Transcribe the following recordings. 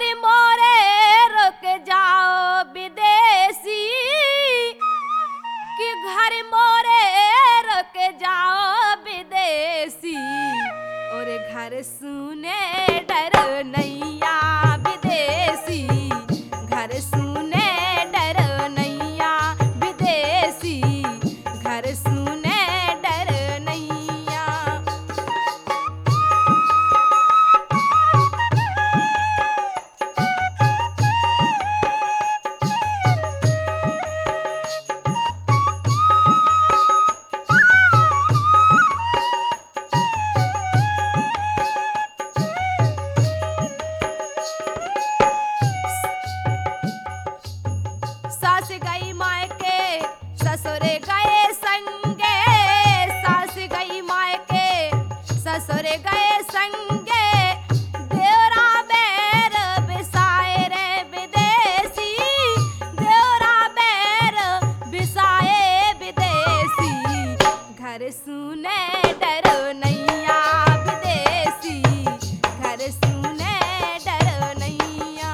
मोरे रुक जाओ विदेशी कि घर मोरे रुक जाओ विदेशी और घर सुने डर नैया विदेशी घर सुने डर नैया विदेशी घर सुने डर नैया। सास गई मायके ससुरे गए संगे सास गई मायके ससुरे गए संगे देवरा बैर बिसाए रे विदेशी देवरा बैर बिसाए विदेशी घर सुने डर नैया विदेशी घर सुने डर नैया।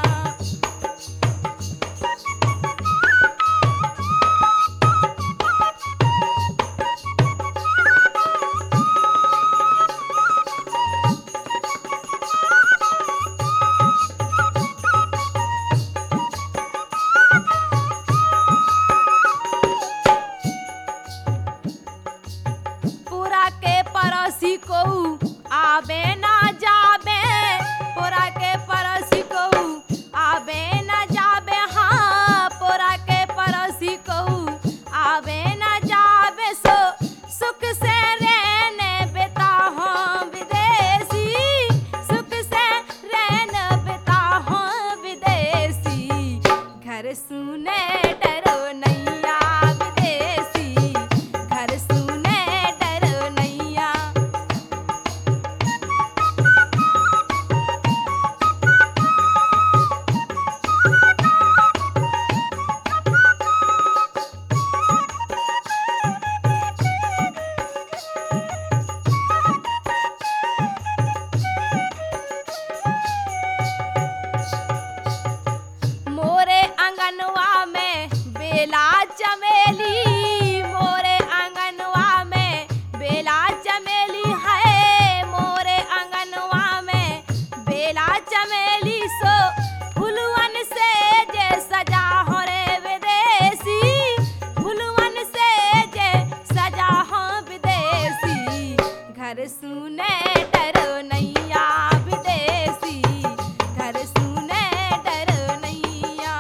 पूरा के पड़ोसी को आबे ना जाबे पूरा के पड़ोसी को आबे ना जाबे हाँ पूरा के पड़ोसी को आबे ना जाबे सो सुख से रहने बेता हो विदेशी सुख से रहने बेता हो विदेशी घर सुने डरो नैया विदेशी घर सुने डर नैया। मोरे आंगनवा में बेला चमेली मोरे आंगनवा में बेला चमेली है मोरे आंगनवा में बेला चमेली सो फुलवन से जे सजा हो रे विदेशी फुलवन से जे सजा हो विदेशी घर सुने डर नैया विदेशी घर सुने डर नैया।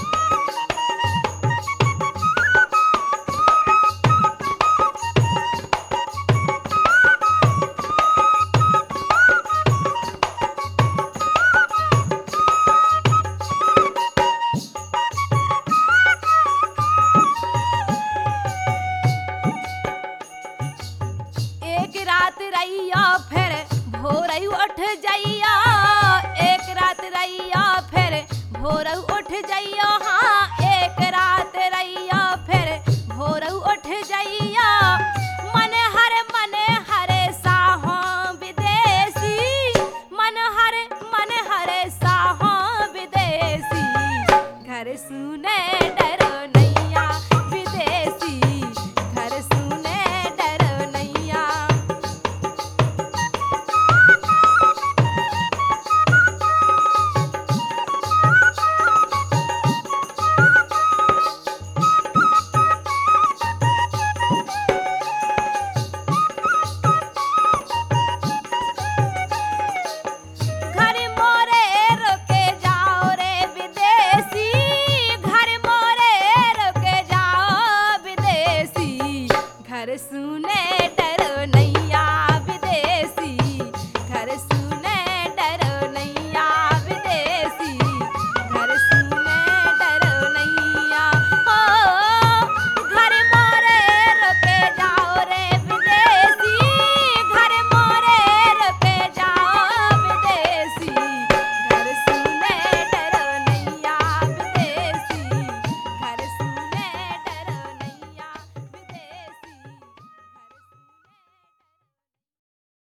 एक रात रैया फिर भोर उठ जइया एक रात रैया फिर भोर उठ जइया